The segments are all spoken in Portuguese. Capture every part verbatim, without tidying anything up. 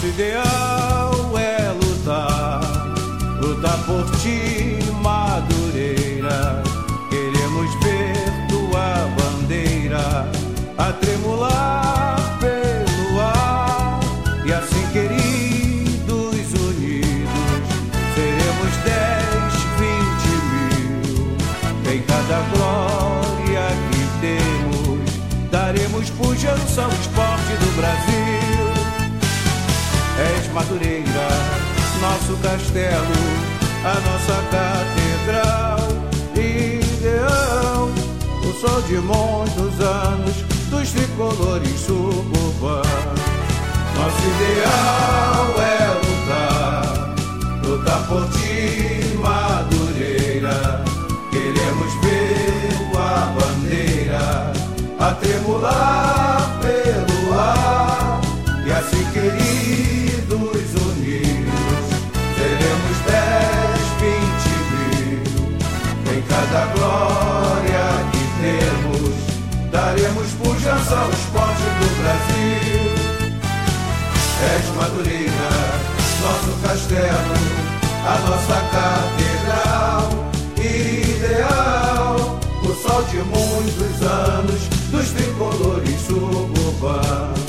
Nosso ideal é lutar, lutar por ti, Madureira. Queremos ver tua bandeira a tremular pelo ar. E assim, queridos, unidos, seremos dez, vinte mil. Em cada glória que temos, daremos pujança ao esporte do Brasil. És Madureira, nosso castelo, a nossa catedral, ideal, o sol de muitos anos dos tricolores suburbanos. Nosso ideal é lutar, lutar por ti, Madureira. Queremos ver tua bandeira a tremular pelo ar. E assim, queridos, unidos, seremos dez, vinte mil. Em cada glória que temos, daremos pujança ao esporte do Brasil. És Madureira, nosso castelo, a nossa catedral, ideal, o sol de muitos anos dos tricolores suburbanos.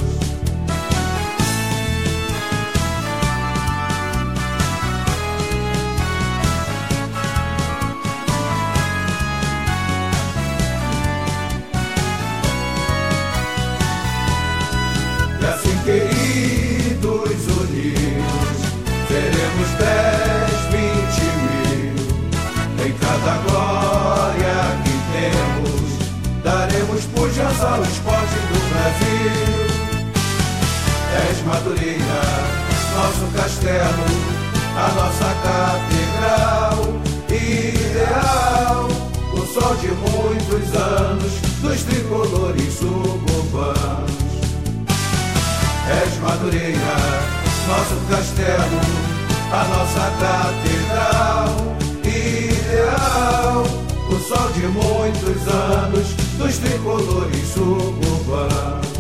E assim, queridos, unidos, seremos dez, vinte mil. Em cada glória que temos, daremos pujança ao esporte do Brasil. És Madureira, nosso castelo, a nossa catedral, ideal, o sol de muitos anos dos tricolores suburbanos. És Madureira, nosso castelo, a nossa catedral, ideal, o sol de muitos anos dos tricolores suburbanos.